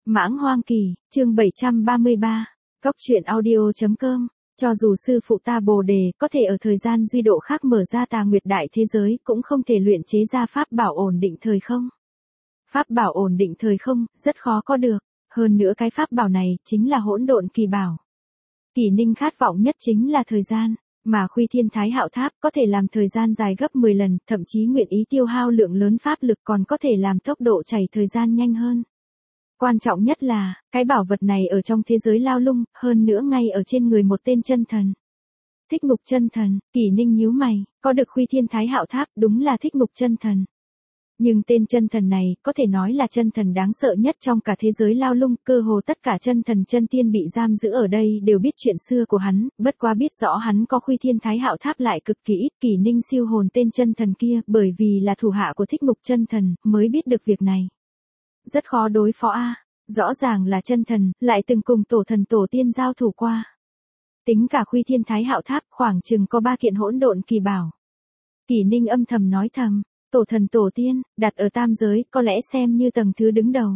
Mãng Hoang Kỳ, chương 733, Cóc truyện audio.com. Cho dù sư phụ ta Bồ Đề có thể ở thời gian duy độ khác mở ra tà nguyệt đại thế giới, cũng không thể luyện chế ra pháp bảo ổn định thời không. Pháp bảo ổn định thời không, rất khó có được. Hơn nữa cái pháp bảo này, chính là hỗn độn kỳ bảo. Kỷ Ninh khát vọng nhất chính là thời gian, mà Khuy Thiên Thái Hạo Tháp có thể làm thời gian dài gấp 10 lần, thậm chí nguyện ý tiêu hao lượng lớn pháp lực còn có thể làm tốc độ chảy thời gian nhanh hơn. Quan trọng nhất là, cái bảo vật này ở trong thế giới lao lung, hơn nữa ngay ở trên người một tên chân thần. Thích Ngục chân thần, Kỷ Ninh nhíu mày, có được Khuy Thiên Thái Hạo Tháp đúng là Thích Ngục chân thần. Nhưng tên chân thần này có thể nói là chân thần đáng sợ nhất trong cả thế giới lao lung, cơ hồ tất cả chân thần chân tiên bị giam giữ ở đây đều biết chuyện xưa của hắn, bất quá biết rõ hắn có Khuy Thiên Thái Hạo Tháp lại cực kỳ ít. Kỷ Ninh siêu hồn tên chân thần kia bởi vì là thủ hạ của Thích Ngục chân thần mới biết được việc này. Rất khó đối phó a, rõ ràng là chân thần, lại từng cùng tổ thần tổ tiên giao thủ qua. Tính cả Khuy Thiên Thái Hạo Tháp khoảng chừng có 3 kiện hỗn độn kỳ bảo. Kỷ Ninh âm thầm nói thầm, tổ thần tổ tiên, đặt ở tam giới, có lẽ xem như tầng thứ đứng đầu.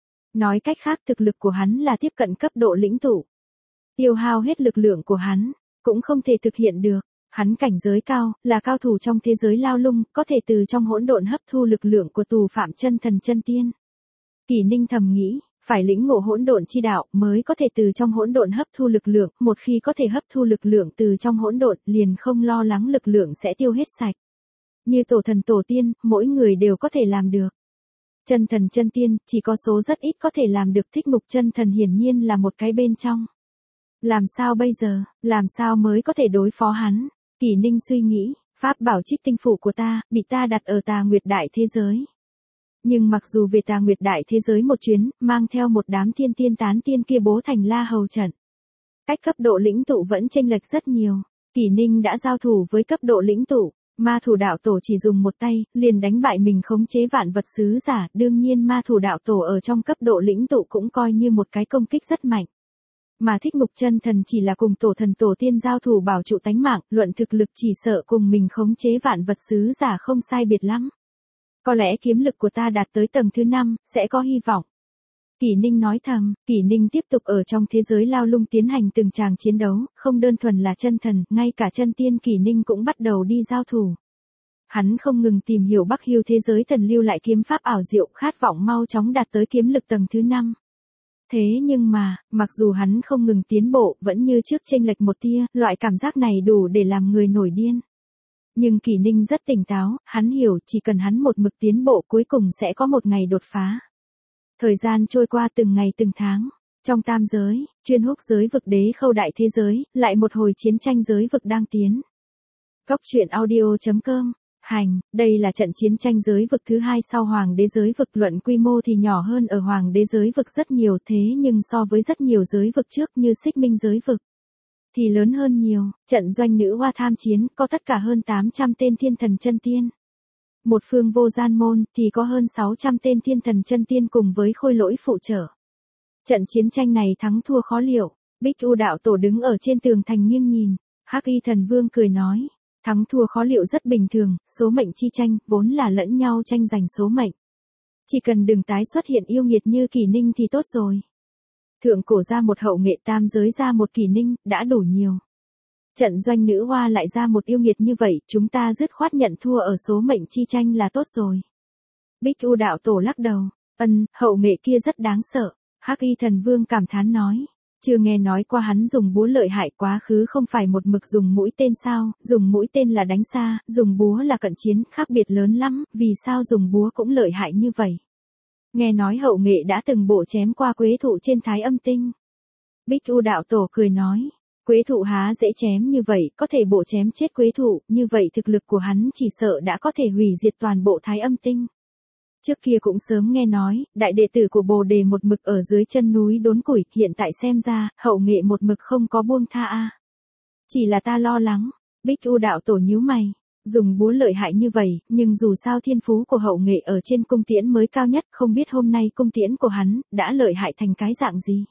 Nói cách khác thực lực của hắn là tiếp cận cấp độ lĩnh tụ. Tiêu hao hết lực lượng của hắn, cũng không thể thực hiện được. Hắn cảnh giới cao, là cao thủ trong thế giới lao lung, có thể từ trong hỗn độn hấp thu lực lượng của tù phạm chân thần chân tiên. Kỷ Ninh thầm nghĩ, phải lĩnh ngộ hỗn độn chi đạo mới có thể từ trong hỗn độn hấp thu lực lượng, một khi có thể hấp thu lực lượng từ trong hỗn độn, liền không lo lắng lực lượng sẽ tiêu hết sạch. Như tổ thần tổ tiên, mỗi người đều có thể làm được. Chân thần chân tiên, chỉ có số rất ít có thể làm được. Thích Ngục chân thần hiển nhiên là một cái bên trong. Làm sao bây giờ, làm sao mới có thể đối phó hắn? Kỷ Ninh suy nghĩ, pháp bảo Trích Tinh Phủ của ta, bị ta đặt ở tà nguyệt đại thế giới. Nhưng mặc dù về tà nguyệt đại thế giới một chuyến, mang theo một đám thiên tiên tán tiên kia bố thành La Hầu trận. Cách cấp độ lĩnh tụ vẫn chênh lệch rất nhiều. Kỷ Ninh đã giao thủ với cấp độ lĩnh tụ. Ma thủ đạo tổ chỉ dùng một tay, liền đánh bại mình khống chế vạn vật sứ giả, đương nhiên ma thủ đạo tổ ở trong cấp độ lĩnh tụ cũng coi như một cái công kích rất mạnh. Mà Thích Ngục chân thần chỉ là cùng tổ thần tổ tiên giao thủ bảo trụ tánh mạng, luận thực lực chỉ sợ cùng mình khống chế vạn vật sứ giả không sai biệt lắm. Có lẽ kiếm lực của ta đạt tới tầng thứ 5, sẽ có hy vọng. Kỷ Ninh nói thầm, Kỷ Ninh tiếp tục ở trong thế giới lao lung tiến hành từng tràng chiến đấu, không đơn thuần là chân thần, ngay cả chân tiên Kỷ Ninh cũng bắt đầu đi giao thủ. Hắn không ngừng tìm hiểu Bắc Hưu thế giới thần lưu lại kiếm pháp ảo diệu, khát vọng mau chóng đạt tới kiếm lực tầng thứ 5. Thế nhưng mà, mặc dù hắn không ngừng tiến bộ, vẫn như trước chênh lệch một tia, loại cảm giác này đủ để làm người nổi điên. Nhưng Kỷ Ninh rất tỉnh táo, hắn hiểu chỉ cần hắn một mực tiến bộ cuối cùng sẽ có một ngày đột phá. Thời gian trôi qua từng ngày từng tháng, trong tam giới, chuyên húc giới vực đế khâu đại thế giới, lại một hồi chiến tranh giới vực đang tiến. Cóc truyện audio.com, hành, đây là trận chiến tranh giới vực thứ 2 sau Hoàng đế giới vực, luận quy mô thì nhỏ hơn ở Hoàng đế giới vực rất nhiều, thế nhưng so với rất nhiều giới vực trước như Xích Minh giới vực thì lớn hơn nhiều. Trận doanh nữ hoa tham chiến có tất cả hơn 800 tên thiên thần chân tiên. Một phương vô gian môn thì có hơn 600 tên thiên thần chân tiên cùng với khôi lỗi phụ trợ. Trận chiến tranh này thắng thua khó liệu. Bích U đạo tổ đứng ở trên tường thành nghiêng nhìn. Hắc Y thần vương cười nói, thắng thua khó liệu rất bình thường, số mệnh chi tranh vốn là lẫn nhau tranh giành số mệnh. Chỉ cần đừng tái xuất hiện yêu nghiệt như Kỷ Ninh thì tốt rồi. Thượng cổ ra một hậu nghệ, tam giới ra một Kỷ Ninh, đã đủ nhiều. Trận doanh nữ hoa lại ra một yêu nghiệt như vậy, chúng ta dứt khoát nhận thua ở số mệnh chi tranh là tốt rồi. Bích U đạo tổ lắc đầu, hậu nghệ kia rất đáng sợ. Hắc Y thần vương cảm thán nói, chưa nghe nói qua hắn dùng búa lợi hại, quá khứ không phải một mực dùng mũi tên sao, dùng mũi tên là đánh xa, dùng búa là cận chiến, khác biệt lớn lắm, vì sao dùng búa cũng lợi hại như vậy. Nghe nói hậu nghệ đã từng bổ chém qua quế thụ trên Thái Âm Tinh. Bích U đạo tổ cười nói, quế thụ há dễ chém như vậy, có thể bổ chém chết quế thụ, như vậy thực lực của hắn chỉ sợ đã có thể hủy diệt toàn bộ Thái Âm Tinh. Trước kia cũng sớm nghe nói, đại đệ tử của Bồ Đề một mực ở dưới chân núi đốn củi, hiện tại xem ra, hậu nghệ một mực không có buông tha a. Chỉ là ta lo lắng. Bích U đạo tổ nhíu mày, dùng búa lợi hại như vậy, nhưng dù sao thiên phú của hậu nghệ ở trên cung tiễn mới cao nhất, không biết hôm nay cung tiễn của hắn đã lợi hại thành cái dạng gì.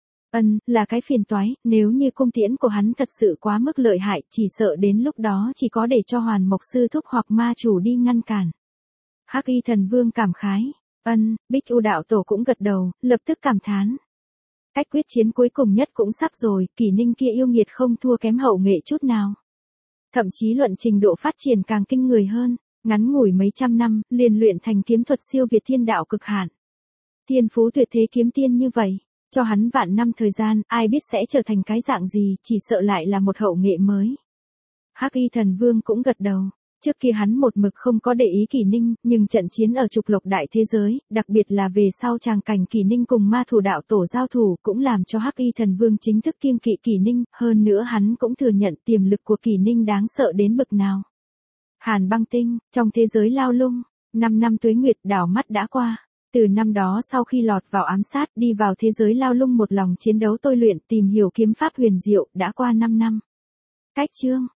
Là cái phiền toái, nếu như cung tiễn của hắn thật sự quá mức lợi hại, chỉ sợ đến lúc đó chỉ có để cho Hoàn Mộc sư thúc hoặc ma chủ đi ngăn cản. Hắc Y thần vương cảm khái, Bích U đạo tổ cũng gật đầu, lập tức cảm thán. Cách quyết chiến cuối cùng nhất cũng sắp rồi, Kỷ Ninh kia yêu nghiệt không thua kém Hậu Nghệ chút nào. Thậm chí luận trình độ phát triển càng kinh người hơn, ngắn ngủi mấy trăm năm, liền luyện thành kiếm thuật siêu việt thiên đạo cực hạn. Thiên phú tuyệt thế kiếm tiên như vậy, cho hắn vạn năm thời gian, ai biết sẽ trở thành cái dạng gì, chỉ sợ lại là một Hậu Nghệ mới. Hắc Y Thần Vương cũng gật đầu. Trước kia hắn một mực không có để ý Kỷ Ninh, nhưng trận chiến ở trục lộc đại thế giới, đặc biệt là về sau tràng cảnh Kỷ Ninh cùng ma thủ đạo tổ giao thủ cũng làm cho Hắc Y Thần Vương chính thức kiêng kỵ Kỷ Ninh, hơn nữa hắn cũng thừa nhận tiềm lực của Kỷ Ninh đáng sợ đến bực nào. Hàn Băng Tinh, trong thế giới lao lung, 5 năm tuế nguyệt đảo mắt đã qua. Từ năm đó sau khi lọt vào ám sát đi vào thế giới lao lung một lòng chiến đấu tôi luyện tìm hiểu kiếm pháp huyền diệu đã qua 5 năm. Cách chương